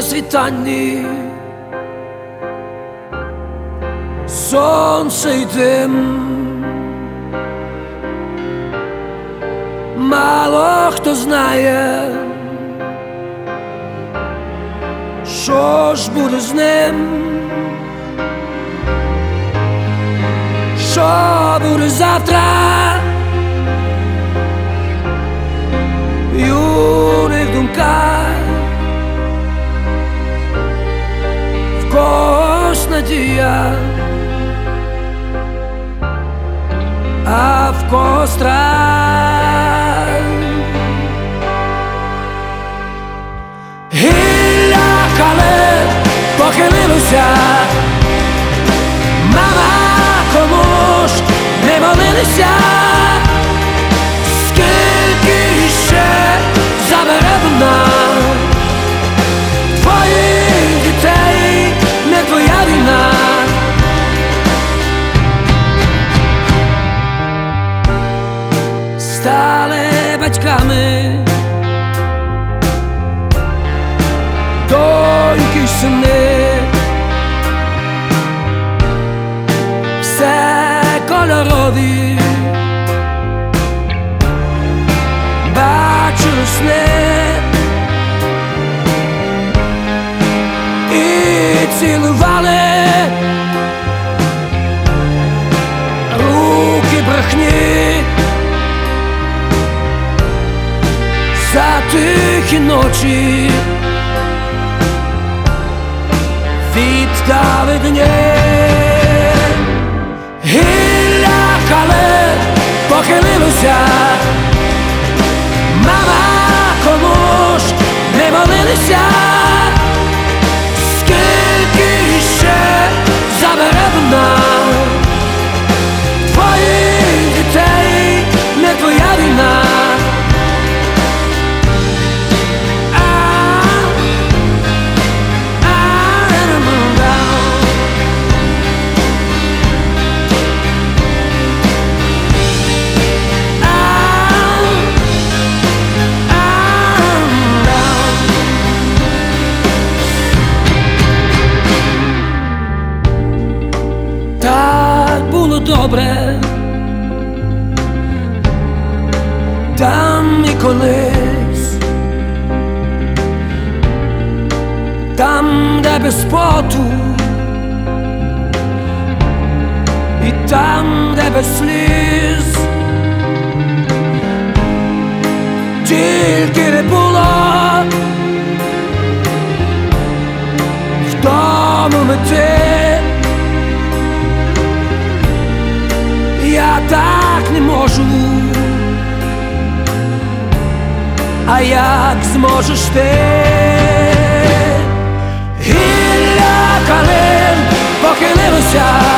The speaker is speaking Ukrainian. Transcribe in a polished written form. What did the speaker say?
світанні сонце й дим. Мало хто знає, що ж буде з ним, що буде завтра. В юних думках в когось надія, а в когось страх. Гілля калин похилилося, мама, кому ж не молилися? Скільки ще забере вона твоїх дітей, не твоя війна. Стали батьками доньки й сини, все кольорові, бачили сни і цілували руки брехні. За тихі ночі віддали дні. Гілля калин похилилося, мама, кому ж не молилися? Скільки ще забере вона твоїх дітей, не твоя війна. Добре там і колись, там, де без поту, і там, де без сліз, тільки не було в тому мети. Я так не можу, а як зможеш ти? Гілля калин похилилося,